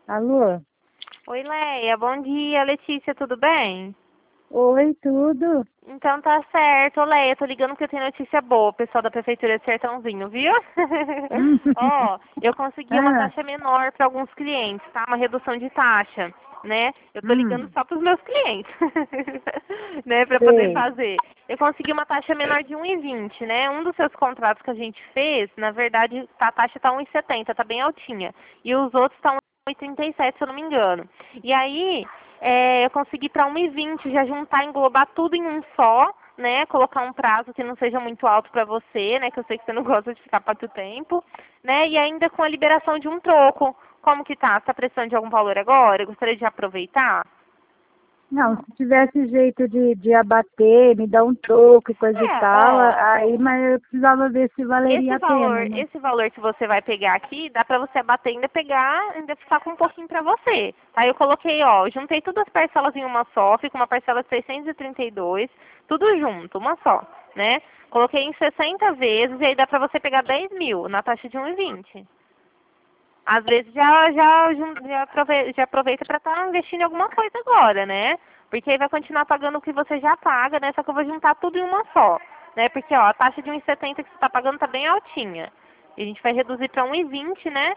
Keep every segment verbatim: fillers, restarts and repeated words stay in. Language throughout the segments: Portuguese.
Alô? Oi, Leia. Bom dia, Letícia, tudo bem? Oi, tudo? Então tá certo. Ô, Leia, tô ligando porque eu tenho notícia boa, pessoal da Prefeitura de Sertãozinho, viu? Ó, eu consegui uma Ah, taxa menor para alguns clientes, tá? Uma redução de taxa, né? Eu tô ligando hum, só pros meus clientes, né? Pra poder sei. fazer. Eu consegui uma taxa menor de um e vinte, né? Um dos seus contratos que a gente fez, na verdade, a taxa tá um e setenta, tá bem altinha. E os outros estão um e trinta e sete, se eu não me engano. E aí, é, eu consegui para um e vinte já juntar, englobar tudo em um só, né? Colocar um prazo que não seja muito alto para você, né? Que eu sei que você não gosta de ficar muito tempo, né? E ainda com a liberação de um troco. Como que tá? Você tá precisando de algum valor agora? Eu gostaria de aproveitar. Não, se tivesse jeito de, de abater, me dar um troco e coisa e É, tal, ó, aí, mas eu precisava ver se valeria esse a valor, pena, né? esse valor que você vai pegar aqui, dá pra você abater e ainda pegar, ainda ficar com um pouquinho pra você. Aí eu coloquei, ó, juntei todas as parcelas em uma só, fica uma parcela de seiscentos e trinta e dois, tudo junto, uma só, né? Coloquei em sessenta vezes e aí dá pra você pegar dez mil na taxa de um e vinte. Às vezes já, já, jun- já, aprove- já aproveita para estar investindo em alguma coisa agora, né? Porque aí vai continuar pagando o que você já paga, né? Só que eu vou juntar tudo em uma só, né? Porque, ó, a taxa de um e setenta que você está pagando tá bem altinha. E a gente vai reduzir para um e vinte, né?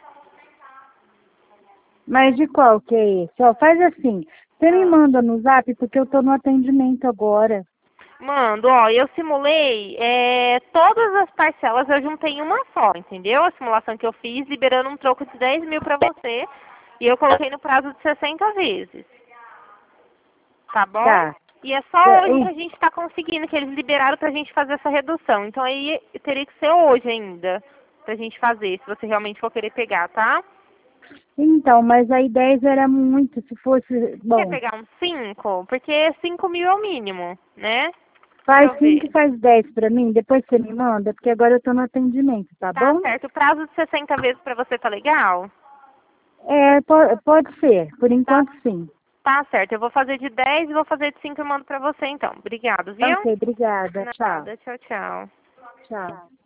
Mas de qual que é esse? Ó, faz assim, você me Ah. manda no zap porque eu tô no atendimento agora. Mando, ó, eu simulei é, todas as parcelas, eu juntei em uma só, entendeu? A simulação que eu fiz, liberando um troco de dez mil para você. E eu coloquei no prazo de sessenta vezes. Tá bom? Tá. E é só É, hoje que e- a gente está conseguindo, que eles liberaram pra gente fazer essa redução. Então aí teria que ser hoje ainda, pra gente fazer, se você realmente for querer pegar, tá? Então, mas aí dez era muito, se fosse, Quer bom, pegar uns cinco? Porque cinco mil é o mínimo, né? Deixa faz eu cinco e ver. faz dez pra mim, depois você me manda, porque agora eu tô no atendimento, tá Tá bom? certo. O prazo de sessenta vezes pra você tá legal? É, po- pode ser, por Tá, enquanto sim. tá certo. Eu vou fazer de dez e vou fazer de cinco e mando pra você então. Obrigado, viu? Ok, obrigada. Tchau. Nada. Tchau, tchau. Tchau.